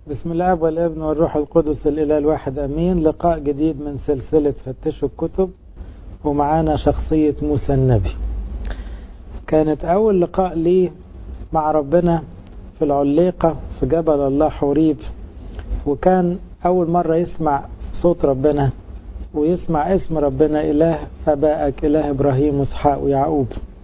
بسم الله والابن والروح القدس الإله الواحد أمين. لقاء جديد من سلسلة فتشوا الكتب، ومعانا شخصية موسى النبي. كانت أول لقاء لي مع ربنا في العليقة في جبل الله حوريب، وكان أول مرة يسمع صوت ربنا ويسمع اسم ربنا إله أبائك إله إبراهيم وإسحاق ويعقوب،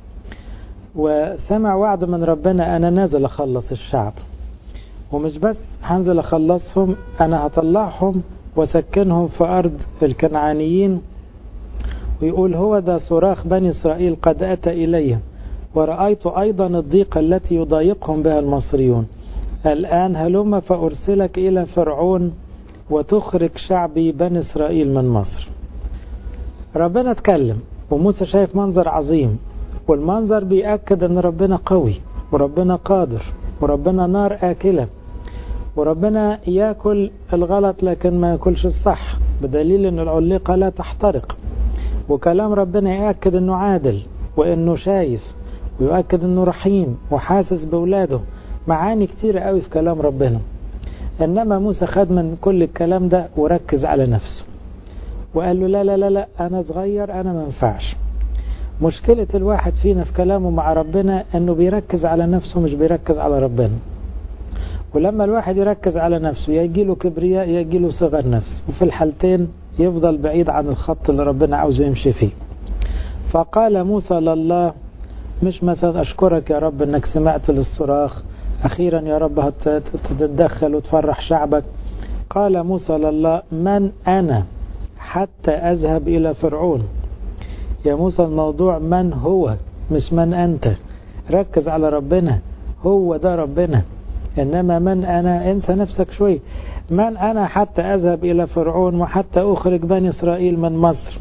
وسمع وعد من ربنا أنا نازل أخلص الشعب، ومش بس هنزل أخلصهم، أنا هطلعهم وسكنهم في أرض الكنعانيين. ويقول هو ده صراخ بني إسرائيل قد أتى إلي، ورأيت أيضا الضيقة التي يضايقهم بها المصريون. الآن هلم فأرسلك إلى فرعون وتخرج شعبي بني إسرائيل من مصر. ربنا اتكلم وموسى شايف منظر عظيم، والمنظر بيأكد أن ربنا قوي وربنا قادر وربنا نار آكلة، وربنا يأكل الغلط لكن ما يأكلش الصح، بدليل أن العليقة لا تحترق. وكلام ربنا يأكد أنه عادل وأنه شايف، ويؤكد أنه رحيم وحاسس بولاده. معاني كتير قوي في كلام ربنا. إنما موسى خد من كل الكلام ده وركز على نفسه وقال له لا لا لا لا، أنا صغير، أنا منفعش. مشكلة الواحد فينا في كلامه مع ربنا أنه بيركز على نفسه مش بيركز على ربنا. ولما الواحد يركز على نفسه يجيله كبرياء يجيله صغر نفس، وفي الحالتين يفضل بعيد عن الخط اللي ربنا عاوزه يمشي فيه. فقال موسى لله، مش مثلا أشكرك يا رب أنك سمعت للصراخ، أخيرا يا رب هتتدخل وتفرح شعبك. قال موسى لله، من أنا حتى أذهب إلى فرعون؟ يا موسى الموضوع من هو مش من أنت. ركز على ربنا، هو ده ربنا. إنما من أنا، أنت نفسك شوي. من أنا حتى أذهب إلى فرعون وحتى أخرج بني إسرائيل من مصر؟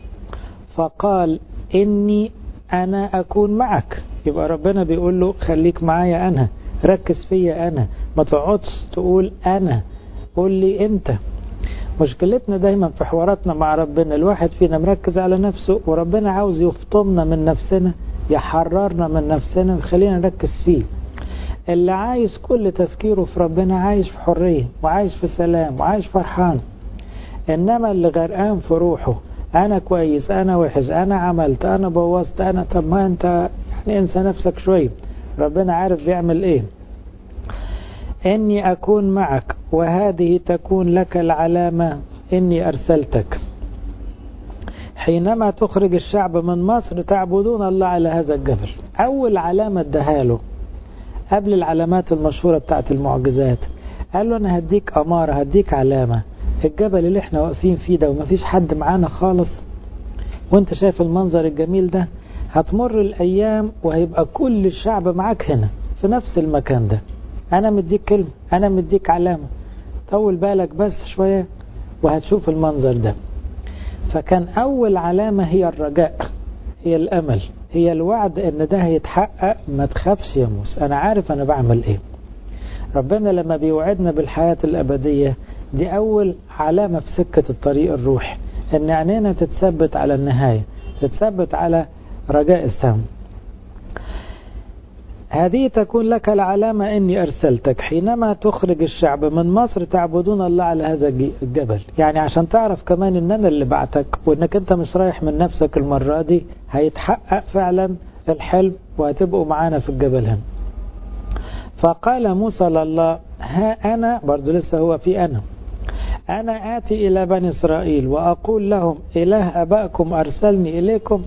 فقال إني أنا أكون معك. يبقى ربنا بيقول له خليك معايا أنا، ركز فيا أنا، ما تقعدش تقول أنا، قول لي أنت. مشكلتنا دايما في حواراتنا مع ربنا الواحد فينا مركز على نفسه، وربنا عاوز يفطمنا من نفسنا، يحررنا من نفسنا ويخلينا نركز فيه. اللي عايش كل تفكيره في ربنا عايش في حرية وعايش في سلام وعايش فرحان. إنما اللي غرقان في روحه، أنا كويس، أنا وحش، أنا عملت، أنا بوظت، أنا، طب ما أنت يعني انسى نفسك شوية، ربنا عارف بيعمل إيه. إني أكون معك وهذه تكون لك العلامة إني أرسلتك. حينما تخرج الشعب من مصر تعبدون الله على هذا الجبل. أول علامة اداها قبل العلامات المشهورة بتاعت المعجزات، قال له أنا هديك أمارة، هديك علامة. الجبل اللي احنا واقفين فيه ده ومفيش حد معانا خالص، وانت شايف المنظر الجميل ده، هتمر الأيام وهيبقى كل الشعب معاك هنا في نفس المكان ده. أنا مديك كلمة، أنا مديك علامة، طول بالك بس شوية وهتشوف المنظر ده. فكان أول علامة هي الرجاء، هي الأمل، هي الوعد إن ده هيتحقق. ما تخافش يا موسى، أنا عارف أنا بعمل إيه. ربنا لما بيوعدنا بالحياة الأبدية دي أول علامة في سكة الطريق الروحي، إن عينينا تتثبت على النهاية، تتثبت على رجاء السماء. هذه تكون لك العلامة إني أرسلتك. حينما تخرج الشعب من مصر تعبدون الله على هذا الجبل. يعني عشان تعرف كمان إن أنا اللي بعتك، وإنك أنت مش رايح من نفسك المرة دي، هيتحقق فعلا الحلم وهتبقوا معانا في الجبل هنا. فقال موسى لله، ها أنا، برضو لسه هو في أنا آتي إلى بني إسرائيل وأقول لهم إله أبائكم أرسلني إليكم،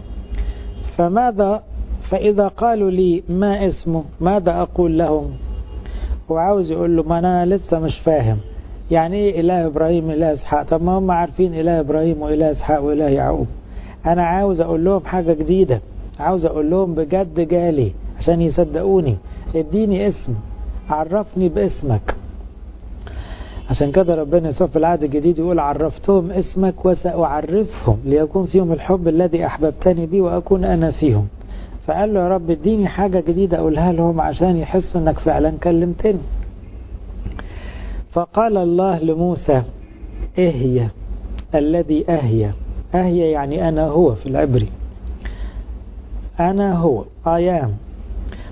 فإذا قالوا لي ما اسمه ماذا أقول لهم؟ وعاوز يقول له ما أنا لسه مش فاهم يعني إيه إله إبراهيم إله إسحاق. طب ما هم عارفين إله إبراهيم وإله إسحاق وإله يعقوب. أنا عاوز أقول لهم حاجة جديدة، عاوز أقول لهم بجد جالي عشان يصدقوني. اديني اسم، عرفني باسمك. عشان كده ربنا يسوع في العهد الجديد يقول عرفتهم اسمك وسأعرفهم ليكون فيهم الحب الذي أحببتني به وأكون أنا فيهم. فقال له يا رب اديني حاجة جديدة أقولها لهم عشان يحسوا أنك فعلا كلمتني. فقال الله لموسى اهي الذي أهي يعني أنا هو في العبري، أنا هو I am.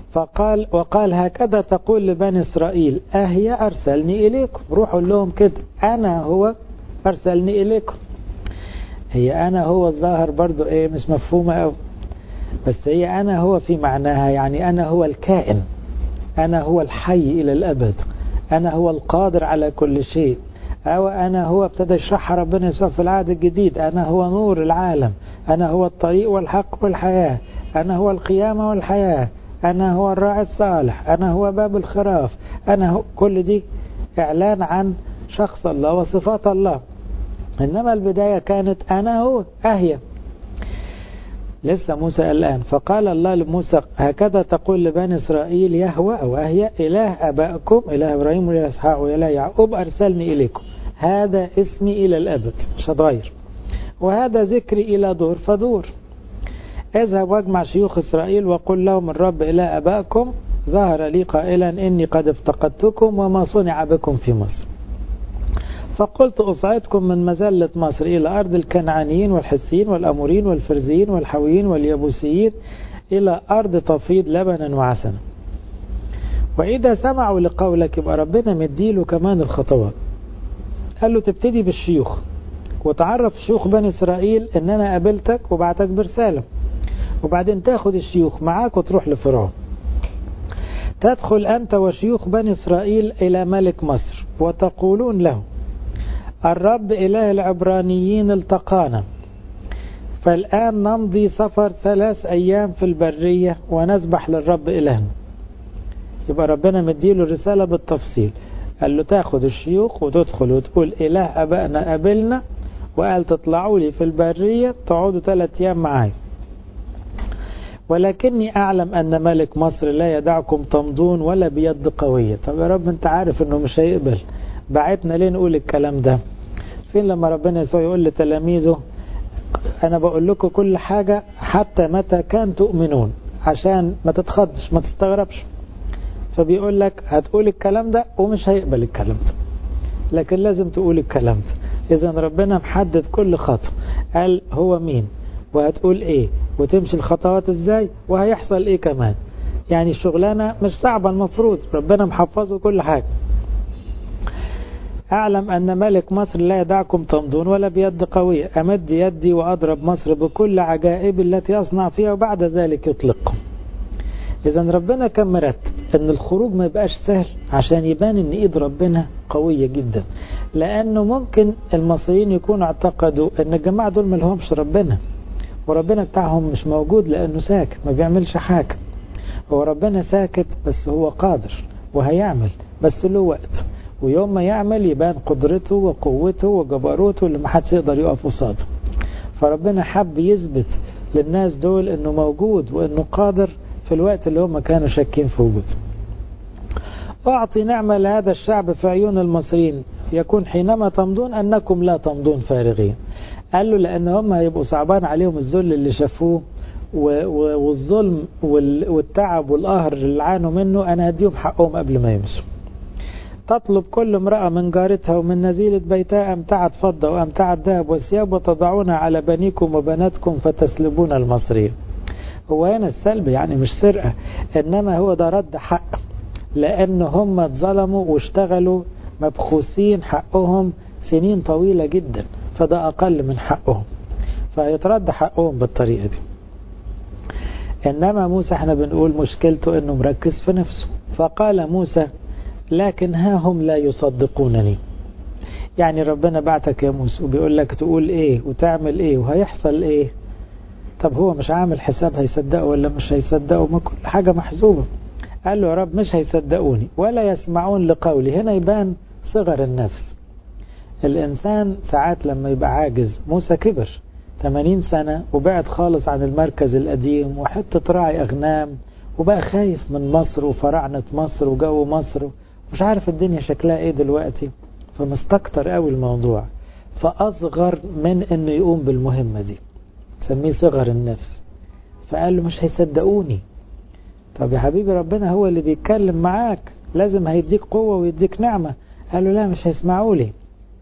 وقال هكذا تقول لبني إسرائيل أهي أرسلني إليكم. روحوا لهم كده أنا هو أرسلني إليكم. هي أنا هو الظاهر برضو إيه مش مفهومة أوي، بس هي أنا هو في معناها يعني أنا هو الكائن، أنا هو الحي إلى الأبد، أنا هو القادر على كل شيء، أو أنا هو ابتدى يشرحها ربنا يسوع في العهد الجديد، أنا هو نور العالم، أنا هو الطريق والحق والحياة، أنا هو القيامة والحياة، أنا هو الراعي الصالح، أنا هو باب الخراف، أنا هو. كل دي إعلان عن شخص الله وصفات الله. إنما البداية كانت أنا هو أهي. لسه موسى الآن فقال الله لموسى هكذا تقول لبني إسرائيل يهوه أو أهي إله أبائكم إله إبراهيم وإله إسحاق وإله يعقوب أرسلني إليكم، هذا اسمي إلى الأبد مش هتغير، وهذا ذكري إلى دور فدور. اذهب واجمع شيوخ إسرائيل وقل لهم الرب إله أبائكم ظهر لي قائلا إني قد افتقدتكم وما صنع بكم في مصر، فقلت أصعدكم من مزلة مصر إلى أرض الكنعانيين والحسيين والأموريين والفرزيين والحويين واليبوسيين إلى أرض تفيض لبنا وعسلا. وإذا سمعوا لقولك يبقى ربنا مديله كمان الخطوات. قال له تبتدي بالشيوخ وتعرف شيوخ بني إسرائيل إن أنا قابلتك وبعتك برسالة، وبعدين تاخد الشيوخ معاك وتروح لفرعون. تدخل أنت وشيوخ بني إسرائيل إلى ملك مصر وتقولون له الرب إله العبرانيين التقانا، فالآن نمضي سفر 3 أيام في البرية ونسبح للرب إلهنا. يبقى ربنا مديله الرسالة بالتفصيل، قال له تاخد الشيوخ وتدخل وتقول إله أبائنا قابلنا وقال تطلعوا لي في البرية تقعدوا 3 أيام معاي، ولكني أعلم أن ملك مصر لا يدعكم تمضون ولا بيد قوية. طب يا رب أنت عارف أنه مش هيقبل، بعتنا ليه نقول الكلام ده؟ فين لما ربنا يسوع يقول لتلاميذه أنا بقول لكم كل حاجة حتى متى كان تؤمنون، عشان ما تتخضش ما تستغربش. فبيقول لك هتقول الكلام ده ومش هيقبل الكلام ده، لكن لازم تقول الكلام ده. إذن ربنا محدد كل خطوة، قال هو مين وهتقول ايه وتمشي الخطوات ازاي وهيحصل ايه كمان. يعني الشغلانة مش صعبة، المفروض ربنا محفظه كل حاجة. أعلم أن ملك مصر لا يدعكم تمضون ولا بيد قوية، أمد يدي وأضرب مصر بكل عجائب التي يصنع فيها وبعد ذلك يطلقكم. إذن ربنا كان مرتب أن الخروج ما يبقاش سهل عشان يبان أن إيد ربنا قوية جدا، لأنه ممكن المصريين يكونوا اعتقدوا أن الجماعة دول ملهمش ربنا، وربنا بتاعهم مش موجود لأنه ساكت ما بيعملش حاجة. هو ربنا ساكت بس هو قادر وهيعمل، بس له وقت، ويوم ما يعمل يبان قدرته وقوته وجبروته اللي محدش يقدر يقف قصاده. فربنا حب يثبت للناس دول انه موجود وانه قادر في الوقت اللي هم كانوا شاكين في وجوده. أعطي نعمة لهذا الشعب في عيون المصريين يكون حينما تمضون أنكم لا تمضون فارغين. قال له لأن هم هيبقوا صعبان عليهم الذل اللي شافوه والظلم والتعب والقهر اللي عانوا منه، أنا هديهم حقهم قبل ما يمشوا. تطلب كل امرأة من جارتها ومن نزيلة بيتها أمتعة فضة وأمتعة ذهب وثياب وتضعونها على بنيكم وبناتكم فتسلبون المصريين. هو هنا السلب يعني مش سرقة، إنما هو ده رد حق، لأن هم اتظلموا واشتغلوا مبخوسين حقهم سنين طويلة جدا، فده أقل من حقهم، فيترد حقهم بالطريقة دي. إنما موسى احنا بنقول مشكلته إنه مركز في نفسه. فقال موسى لكن ها هم لا يصدقونني. يعني ربنا بعتك يا موسى وبيقول لك تقول ايه وتعمل ايه وهيحصل ايه. طب هو مش عامل حساب هيصدقوا ولا مش هيصدقوا؟ ما كل حاجة محسوبة. قال له يا رب مش هيصدقوني ولا يسمعون لقولي. هنا يبان صغر النفس. الإنسان ساعات لما يبقى عاجز، موسى كبر 80 سنة وبعد خالص عن المركز القديم وحتة راعي أغنام، وبقى خايف من مصر وفراعنة مصر وجو مصر، مش عارف الدنيا شكلها ايه دلوقتي، فمستكتر قوي الموضوع، فأصغر من انه يقوم بالمهمة دي، سميه صغر النفس. فقال له مش هيصدقوني. طب يا حبيبي ربنا هو اللي بيتكلم معاك، لازم هيديك قوة ويديك نعمة. قال له لا مش هيسمعوا لي،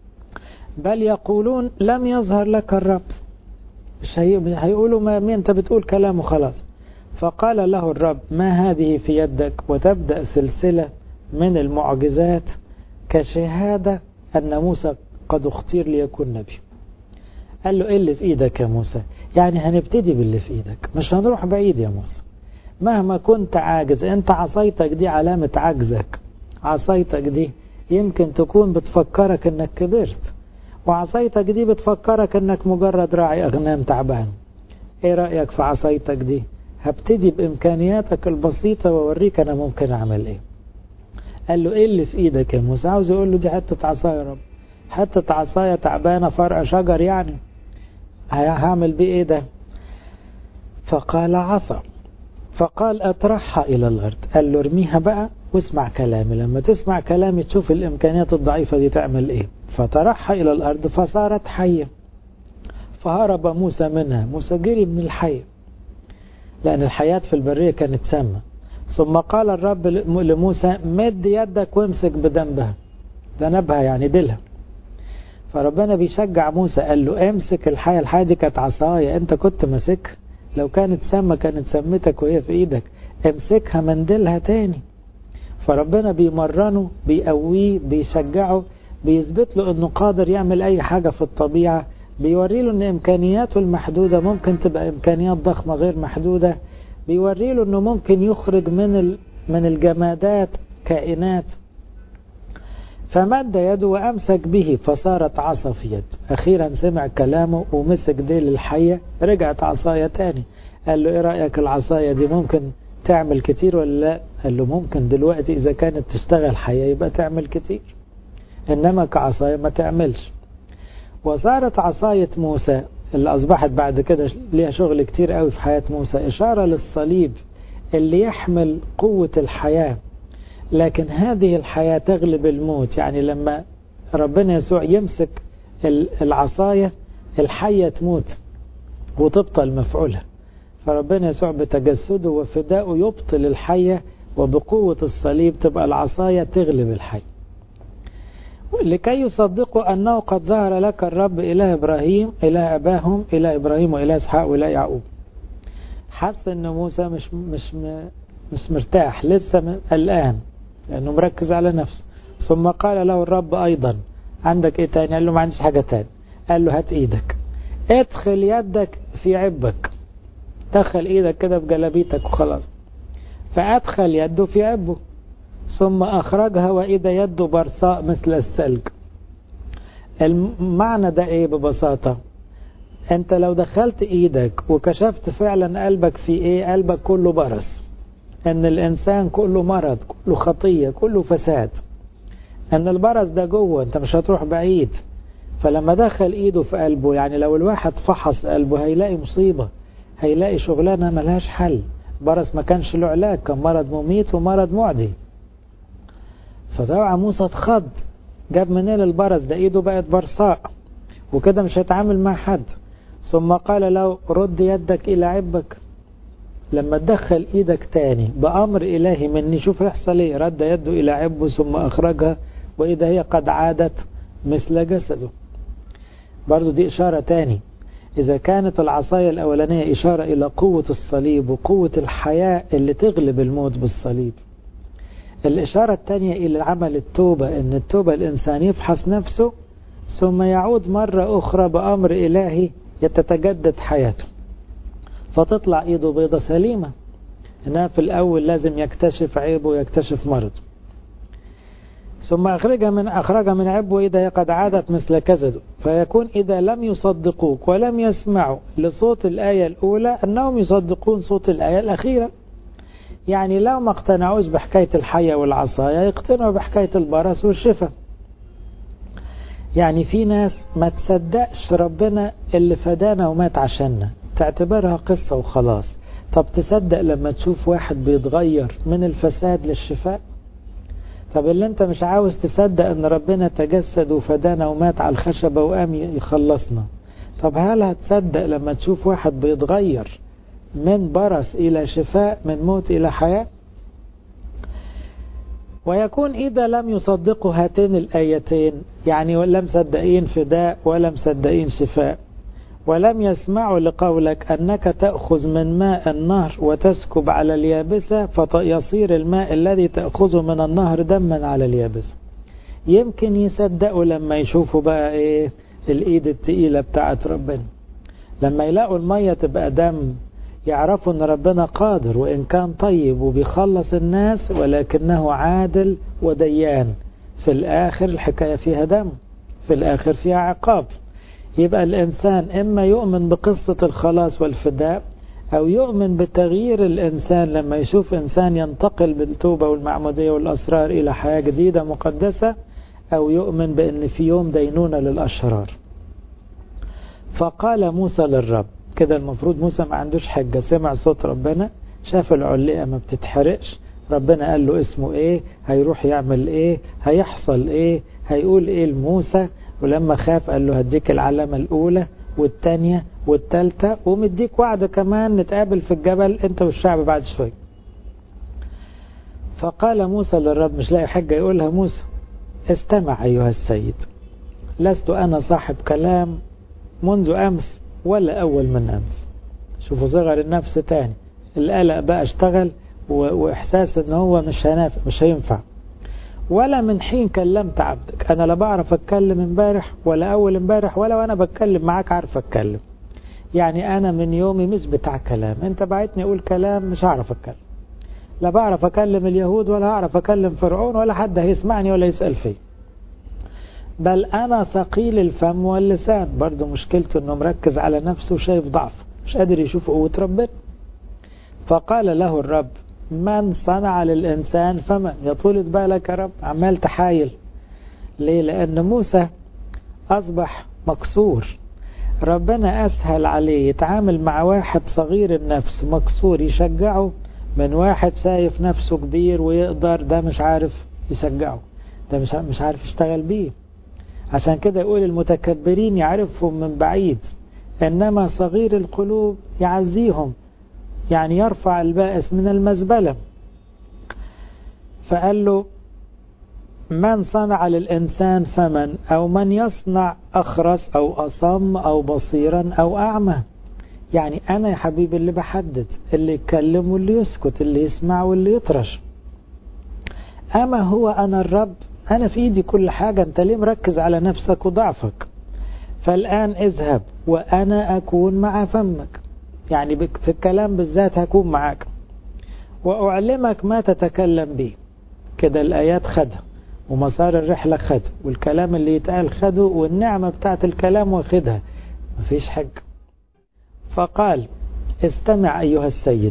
بل يقولون لم يظهر لك الرب. مش هيقولوا ما انت بتقول كلام وخلاص. فقال له الرب ما هذه في يدك؟ وتبدأ سلسلة من المعجزات كشهادة أن موسى قد اختير ليكون نبي. قال له إيه اللي في إيدك يا موسى؟ يعني هنبتدي باللي في إيدك، مش هنروح بعيد يا موسى. مهما كنت عاجز، أنت عصايتك دي علامة عجزك، عصايتك دي يمكن تكون بتفكرك أنك كبرت، وعصايتك دي بتفكرك أنك مجرد راعي أغنام تعبان. إيه رأيك في عصايتك دي؟ هبتدي بإمكانياتك البسيطة ووريك أنا ممكن أعمل إيه. قال له إيه اللي في إيدك يا موسى؟ عاوز يقول له دي حتة عصاية يا رب، حتة عصاية تعبانة فرع شجر يعني، هعمل بيه إيه ده؟ فقال عصا. فقال أطرحها إلى الأرض. قال له ارميها بقى واسمع كلامي، لما تسمع كلامي تشوف الإمكانيات الضعيفة دي تعمل إيه. فطرحها إلى الأرض فصارت حية، فهرب موسى منها. موسى جري من الحية لأن الحياة في البرية كانت سامة. ثم قال الرب لموسى مد يدك وامسك بدنبها، ذنبها يعني ديلها. فربنا بيشجع موسى، قال له امسك الحية. الحية دي كانت عصاية، انت كنت ماسكها، لو كانت سامة كانت سمتك وهي في ايدك، امسكها من ديلها تاني. فربنا بيمرنه، بيقويه، بيشجعه، بيثبت له انه قادر يعمل اي حاجة في الطبيعة، بيوري له ان امكانياته المحدودة ممكن تبقى امكانيات ضخمة غير محدودة، بيوري له انه ممكن يخرج من الجمادات كائنات. فمد يده وامسك به فصارت عصا في يده. اخيرا سمع كلامه ومسك ديل الحية، رجعت عصاية تاني. قال له ايه رأيك العصاية دي ممكن تعمل كتير ولا لا؟ قال له ممكن دلوقتي اذا كانت تشتغل حية يبقى تعمل كتير، انما كعصاية ما تعملش. وصارت عصاية موسى اللي أصبحت بعد كده ليها شغل كتير قوي في حياة موسى إشارة للصليب اللي يحمل قوة الحياة، لكن هذه الحياة تغلب الموت. يعني لما ربنا يسوع يمسك العصاية الحية تموت وتبطل مفعولها، فربنا يسوع بتجسده وفدائه يبطل الحية، وبقوة الصليب تبقى العصاية تغلب الحية. لكي يصدقوا أنه قد ظهر لك الرب إله إبراهيم إله أباهم إله إبراهيم وإله إسحاق وإله يعقوب. حس أن موسى مش مرتاح لسه قلقان لأنه مركز على نفسه. ثم قال له الرب أيضا عندك إيه تاني؟ قال له ما عنديش حاجة تاني. قال له هات إيدك، ادخل يدك في عبك، دخل إيدك كده في جلبيتك وخلاص. فأدخل يده في عبه ثم أخرجها وإذا يده برصاء مثل الثلج. المعنى ده إيه ببساطة؟ أنت لو دخلت إيدك وكشفت فعلا قلبك في إيه، قلبك كله برص، أن الإنسان كله مرض، كله خطية، كله فساد، أن البرص ده جوه، أنت مش هتروح بعيد. فلما دخل إيده في قلبه، يعني لو الواحد فحص قلبه هيلاقي مصيبة، هيلاقي شغلانة ملهاش حل. برص ما كانش له علاج، كان مرض مميت ومرض معدي. فطبعا موسى اتخض، جاب منين البرص ده؟ ايده بقت برصاء وكده مش هيتعامل مع حد. ثم قال له رد يدك الى عبك. لما تدخل ايدك تاني بامر الهي مني، شوف يحصل ايه. رد يده الى عبه ثم اخرجها واذا هي قد عادت مثل جسده. برضو دي اشارة تاني، اذا كانت العصاية الاولانية اشارة الى قوة الصليب وقوة الحياة اللي تغلب الموت بالصليب، الإشارة الثانية إلى عمل التوبة، أن التوبة الإنسان يفحص نفسه ثم يعود مرة أخرى بأمر إلهي يتتجدد حياته، فتطلع إيده بيضة سليمة. إنها في الأول لازم يكتشف عيبه ويكتشف مرضه. ثم أخرج من عبه إذا قد عادت مثل كزده. فيكون إذا لم يصدقوك ولم يسمعوا لصوت الآية الأولى أنهم يصدقون صوت الآية الأخيرة. يعني لو ما اقتنعوش بحكاية الحية والعصاية يقتنعوا بحكاية البرص والشفاء. يعني في ناس ما تصدقش ربنا اللي فدانا ومات عشاننا، تعتبرها قصة وخلاص. طب تصدق لما تشوف واحد بيتغير من الفساد للشفاء؟ طب اللي انت مش عاوز تصدق ان ربنا تجسد وفدانا ومات على الخشبة وقام يخلصنا، طب هل هتصدق لما تشوف واحد بيتغير من برص إلى شفاء، من موت إلى حياة؟ ويكون إذا لم يصدقوا هاتين الآيتين، يعني ولا مصدقين فداء ولا مصدقين شفاء ولم يسمعوا لقولك أنك تأخذ من ماء النهر وتسكب على اليابسة فيصير الماء الذي تأخذه من النهر دما على اليابسة. يمكن يصدقوا لما يشوفوا بقى ايه الايد التقيلة بتاعت ربنا، لما يلاقوا المية تبقى دم يعرفوا ان ربنا قادر وان كان طيب وبيخلص الناس ولكنه عادل وديان. في الاخر الحكاية فيها دم، في الاخر فيها عقاب. يبقى الانسان اما يؤمن بقصة الخلاص والفداء او يؤمن بتغيير الانسان لما يشوف انسان ينتقل بالتوبة والمعمودية والاسرار الى حياة جديدة مقدسة، او يؤمن بان في يوم دينونة للاشرار. فقال موسى للرب كده، المفروض موسى ما عندوش حجة، سمع صوت ربنا، شاف العلقة ما بتتحرقش، ربنا قال له اسمه ايه، هيروح يعمل ايه، هيحصل ايه، هيقول ايه لموسى. ولما خاف قال له هديك العلامة الاولى والتانية والتالتة ومديك وعد كمان نتقابل في الجبل انت والشعب بعد شوي. فقال موسى للرب، مش لاقي حاجة يقولها موسى، استمع أيها السيد، لست أنا صاحب كلام منذ أمس ولا أول من أمس. شوفوا صغر النفس تاني، القلق بقى اشتغل وإحساس إن هو مش هينفع. ولا من حين كلمت عبدك، أنا لا بعرف أتكلم امبارح ولا أول امبارح ولا وأنا بتكلم معاك عارف أتكلم. يعني أنا من يومي مش بتاع كلام، أنت بعتني أقول كلام مش هعرف أتكلم، لا بعرف أكلم اليهود ولا هعرف أكلم فرعون ولا حد هيسمعني ولا يسأل فيه، بل أنا ثقيل الفم واللسان. برضو مشكلته أنه مركز على نفسه وشايف ضعف، مش قادر يشوف قوة ربنا. فقال له الرب، من صنع للإنسان فمن؟ يا طولة بالك يا رب، عمال تحايل ليه؟ لأن موسى أصبح مكسور. ربنا أسهل عليه يتعامل مع واحد صغير النفس مكسور يشجعه من واحد شايف نفسه كبير ويقدر، ده مش عارف يشجعه، ده مش عارف يشتغل بيه. عشان كده يقول المتكبرين يعرفهم من بعيد، إنما صغير القلوب يعزيهم، يعني يرفع البائس من المزبلة. فقال له من صنع للإنسان فمن، أو من يصنع أخرس أو أصم أو بصيرا أو أعمى. يعني أنا يا حبيبي اللي بحدد، اللي يتكلم واللي يسكت، اللي يسمع واللي يطرش. أما هو أنا الرب، أنا في إيدي كل حاجة، أنت ليه مركز على نفسك وضعفك؟ فالآن اذهب وأنا أكون مع فمك، يعني في الكلام بالذات هكون معك، وأعلمك ما تتكلم به. كده الآيات خدها ومسار الرحلة خده والكلام اللي يتقال خده والنعمة بتاعت الكلام واخدها، مفيش حاجة. فقال استمع أيها السيد،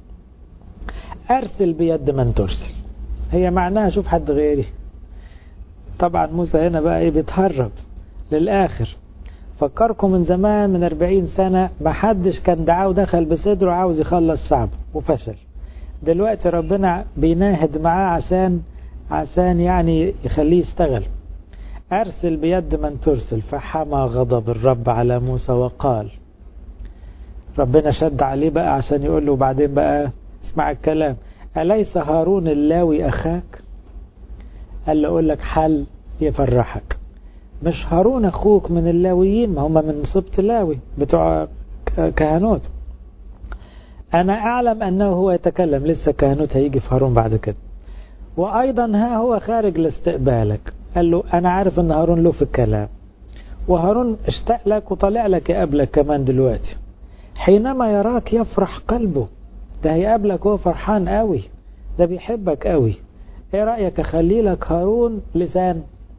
أرسل بيد من ترسل. هي معناها شوف حد غيري. طبعا موسى هنا بقى ايه، بيتهرب للآخر. فكركم من زمان من 40 سنة ما حدش كان دعاه ودخل بصدره عاوز يخلص شعبه وفشل. دلوقتي ربنا بيناهد معاه عشان يعني يخليه يشتغل. أرسل بيد من ترسل. فحمى غضب الرب على موسى وقال، ربنا شد عليه بقى عشان يقول له بعدين بقى اسمع الكلام، أليس هارون اللاوي أخاك؟ قال له أقول لك حل يفرحك، مش هارون أخوك من اللاويين، ما هم من سبط لاوي بتوع كهنوت. أنا أعلم أنه هو يتكلم، لسه كهنوت هيجي في هارون بعد كده. وأيضا ها هو خارج لاستقبالك. قال له أنا عارف أن هارون له في الكلام، وهارون اشتاق لك وطلع لك يقابلك كمان دلوقتي. حينما يراك يفرح قلبه، ده هيقابلك وهو فرحان قوي، ده بيحبك قوي. ايه رأيك اخلي لك هارون لسان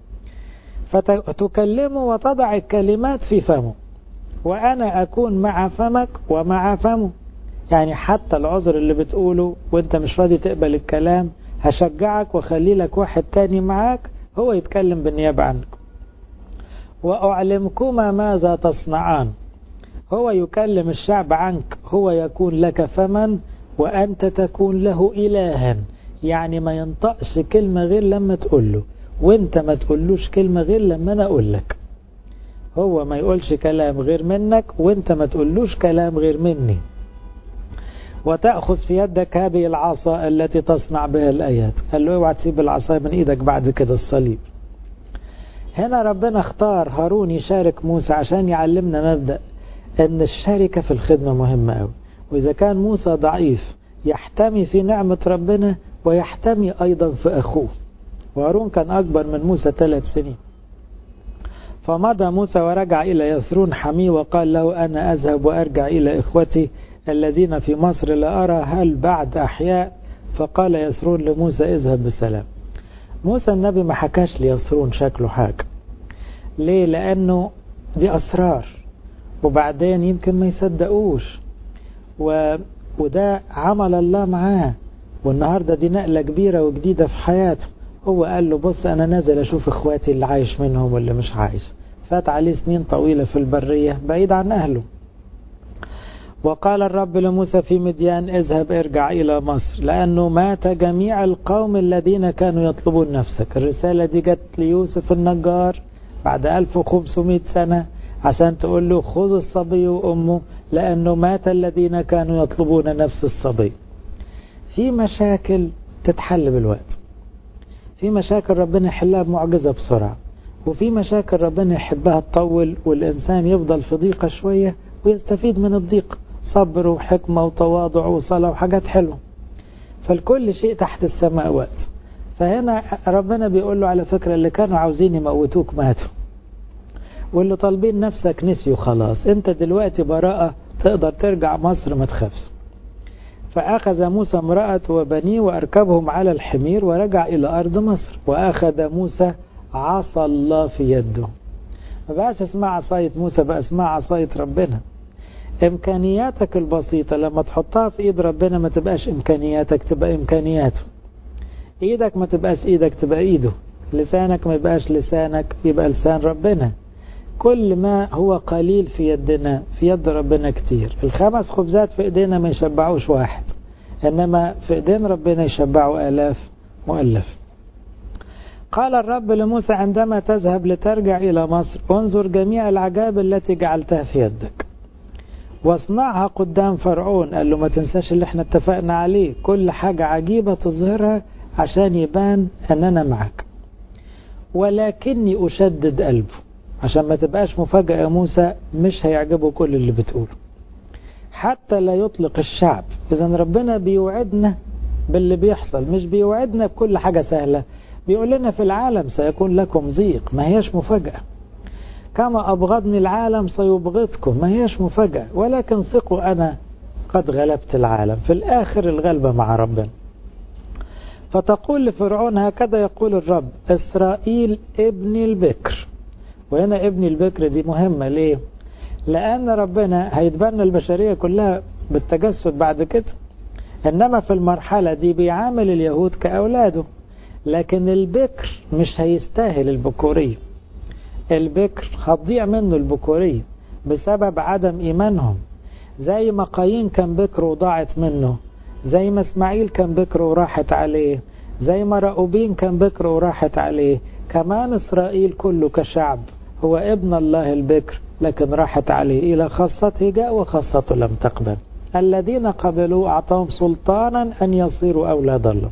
فتكلمه وتضع الكلمات في فمه، وأنا أكون مع فمك ومع فمه. يعني حتى العذر اللي بتقوله وانت مش راضي تقبل الكلام هشجعك وخلي لك واحد تاني معاك هو يتكلم بالنيابة عنك. وأعلمكما ماذا تصنعان، هو يكلم الشعب عنك، هو يكون لك فمن وأنت تكون له إلها. يعني ما ينطقش كلمة غير لما تقول له، وانت ما تقولوش كلمة غير لما أنا أقول لك. هو ما يقولش كلام غير منك وانت ما تقولوش كلام غير مني. وتأخذ في يدك هذه العصا التي تصنع بها الآيات. قال له اوعى تسيب العصا من ايدك بعد كده الصليب. هنا ربنا اختار هارون يشارك موسى عشان يعلمنا مبدأ أن الشركة في الخدمة مهمة أوي. وإذا كان موسى ضعيف يحتمي في نعمة ربنا ويحتمي أيضا في أخوه. وهارون كان أكبر من موسى 3 سنين. فمضى موسى ورجع إلى يثرون حميه وقال له أنا أذهب وأرجع إلى إخوتي الذين في مصر لا أرى هل بعد أحياء. فقال يثرون لموسى اذهب بسلام. موسى النبي ما حكاش ليثرون شكله حاجة. ليه؟ لأنه دي أسرار وبعدين يمكن ما يصدقوش وده عمل الله معاه. والنهاردة دي نقلة كبيرة وجديدة في حياته. هو قال له بص أنا نازل أشوف إخواتي اللي عايش منهم واللي مش عايش. فات عليه سنين طويلة في البرية بعيد عن أهله. وقال الرب لموسى في مديان اذهب ارجع إلى مصر لأنه مات جميع القوم الذين كانوا يطلبون نفسك. الرسالة دي جت ليوسف النجار بعد 1500 سنة عشان تقول له خذ الصبي وأمه لأنه مات الذين كانوا يطلبون نفس الصبي. في مشاكل تتحل بالوقت. في مشاكل ربنا يحلها بمعجزة بسرعة. وفي مشاكل ربنا يحبها تطول والإنسان يفضل في ضيقة شوية ويستفيد من الضيق. صبر وحكمة وتواضع وصلاة وحاجات حلوة. فالكل شيء تحت السماء وقت. فهنا ربنا بيقول له على فكرة اللي كانوا عاوزين يموتوك ماتوا. واللي طالبين نفسك نسيوا خلاص. انت دلوقتي براءة تقدر ترجع مصر ما تخافش. فأخذ موسى امرأته وبنيه وأركبهم على الحمير ورجع إلى أرض مصر. وأخذ موسى عصا الله في يده. ما بقاش اسمها عصاية موسى بقى اسمها عصاية ربنا. إمكانياتك البسيطة لما تحطها في إيد ربنا ما تبقاش إمكانياتك تبقى إمكانياته. إيدك ما تبقاش إيدك تبقى إيده. لسانك ما يبقاش لسانك يبقى لسان ربنا. كل ما هو قليل في يدنا في يد ربنا كتير. 5 خبزات في إيدينا ما يشبعوش واحد. إنما في إيدين ربنا يشبعوا آلاف مؤلف. قال الرب لموسى عندما تذهب لترجع إلى مصر انظر جميع العجائب التي جعلتها في يدك واصنعها قدام فرعون. قال له ما تنساش اللي احنا اتفقنا عليه. كل حاجة عجيبة تظهرها عشان يبان أننا معك. ولكني أشدد قلبه عشان ما تبقاش مفاجأة يا موسى مش هيعجبه كل اللي بتقوله حتى لا يطلق الشعب. إذن ربنا بيوعدنا باللي بيحصل مش بيوعدنا بكل حاجة سهلة. بيقول لنا في العالم سيكون لكم ضيق ما هيش مفاجأة. كما أبغضني العالم سيبغضكم ما هيش مفاجأة. ولكن ثقوا أنا قد غلبت العالم. في الآخر الغلبة مع ربنا. فتقول لفرعون هكذا يقول الرب إسرائيل ابني البكر. وهنا ابني البكر دي مهمة. ليه؟ لأن ربنا هيتبنى البشرية كلها بالتجسد بعد كده. إنما في المرحلة دي بيعامل اليهود كأولاده. لكن البكر مش هيستاهل البكورية. البكر هتضيع منه البكورية بسبب عدم إيمانهم. زي ما قايين كان بكر وضاعت منه. زي ما اسماعيل كان بكر وراحت عليه. زي ما راؤوبين كان بكر وراحت عليه. كمان إسرائيل كله كشعب هو ابن الله البكر لكن راحت عليه. إلى خاصته جاء وخاصته لم تقبل. الذين قبلوا أعطاهم سلطانا أن يصيروا أولاد الله.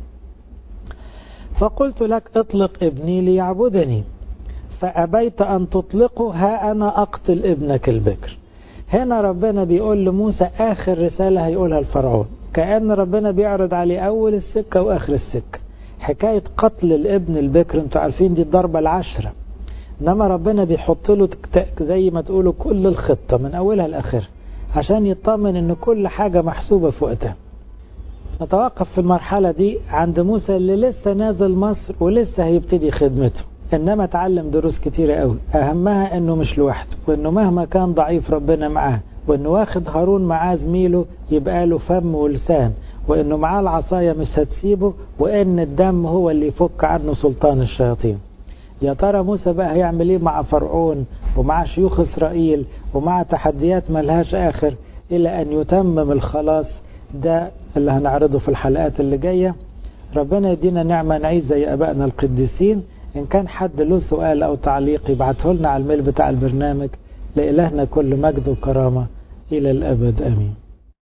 فقلت لك اطلق ابني ليعبدني فأبيت أن تطلقه ها أنا أقتل ابنك البكر. هنا ربنا بيقول لموسى آخر رسالة هيقولها الفرعون. كأن ربنا بيعرض عليه أول السكة وآخر السكة. حكاية قتل الابن البكر انتوا عارفين دي الضربة 10. إنما ربنا بيحط له زي ما تقولوا كل الخطة من أولها لآخرها عشان يطمن إن كل حاجة محسوبة في وقتها. نتوقف في المرحلة دي عند موسى اللي لسه نازل مصر ولسه هيبتدي خدمته. إنما اتعلم دروس كتيرة قوي. أهمها إنه مش لوحده وإنه مهما كان ضعيف ربنا معاه وإنه واخد هارون معاه زميله يبقى له فم ولسان وإنه معاه العصاية مش هتسيبه وإن الدم هو اللي يفك عنه سلطان الشياطين. يا ترى موسى بقى هيعمل ايه مع فرعون ومع شيوخ إسرائيل ومع تحديات ملهاش آخر إلى أن يتمم الخلاص. ده اللي هنعرضه في الحلقات اللي جاية. ربنا يدينا نعمة نعيش زي أبائنا القديسين. إن كان حد له سؤال أو تعليق يبعته لنا على الميل بتاع البرنامج. لإلهنا كل مجد وكرامة إلى الأبد آمين.